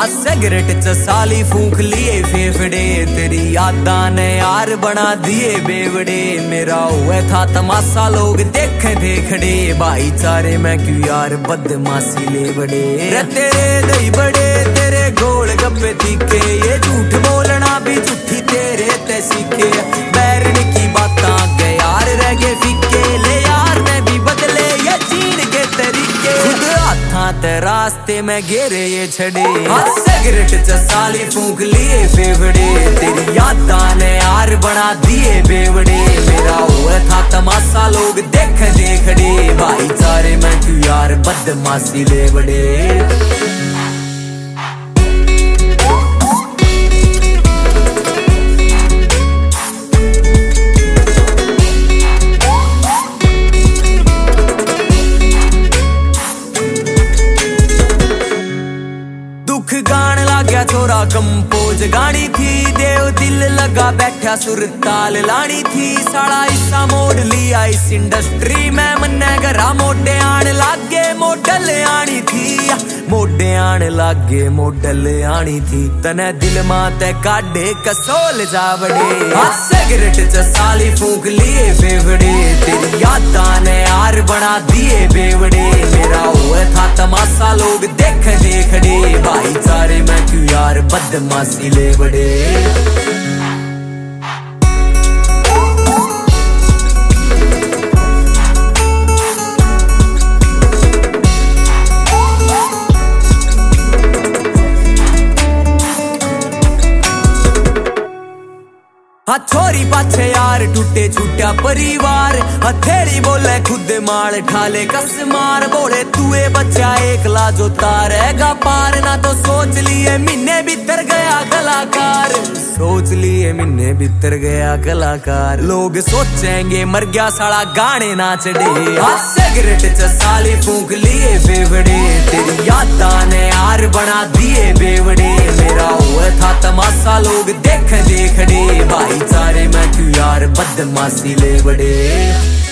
हाँ सिगरेट च साली फूंक लिए फेफड़े, तेरी यादा ने यार बना दिए बेवड़े। मेरा हुआ था तमाशा लोग देखे थे खड़े, भाईचारे में क्यों यार बदमाशी ले बड़े। तेरे दही बड़े तेरे गोल गप्पे तीखे, ये झूठ बोलना भी झूठी तेरे ते सीखे। बैरन की बातां के यार रह गए फीके, ले यार ने भी बदले ये जीन के तरीके। खुद हाथा ते रास्ते में घेरे ये छड़े, हाँ सिगरेट च साली फूंक लिए फेफड़े, तेरी यादा ने यार बना दिए बेवड़े। मेरा हुआ था तमाशा लोग देख खड़े, भाईचारे में क्यों यार बदमाशी ले बड़े। दुख गान लाग्या छोरा कंपोज गानी थी, देव दिल लगा बैठा सुर ताल लानी थी। साला हिस्सा मोड़ लिया इस इंडस्ट्री में, मन्ने घरा मोटे आन लागे मॉडल आनी थी। मोडे आन लागे मॉडल आनी थी, तने दिल माते काढ़े कसोल जा बड़े। हाँ सिगरेट च साली फूंक लिए फेफड़े, तेरी यादा ने यार बना दिए बेवड़े। मेरा हुआ था तमाशा लोग देख खड़े, भाईचारे में क्यों यार बदमाशी ले बड़े। हाँ छोरी पाछे यार टूटे छूटा परिवार, हथेली बोले खुद माल ठाले कस मार। बोले तुए बच्चा एकला जो तारेगा पार, ना तो सोच लिए महीने भीतर गया कलाकार। सोच लिए महीने भीतर गया कलाकार, लोग सोचेंगे मर गया साला गाने ना चढ़े। हाँ सिगरेट च साली फूंक लिए फेफड़े, तेरी यादा ने यार बना दिए बेवड़े। मेरा हुआ था तमाशा लोग देख खड़े, भाईचारे में क्यों यार बदमाशी ले बड़े।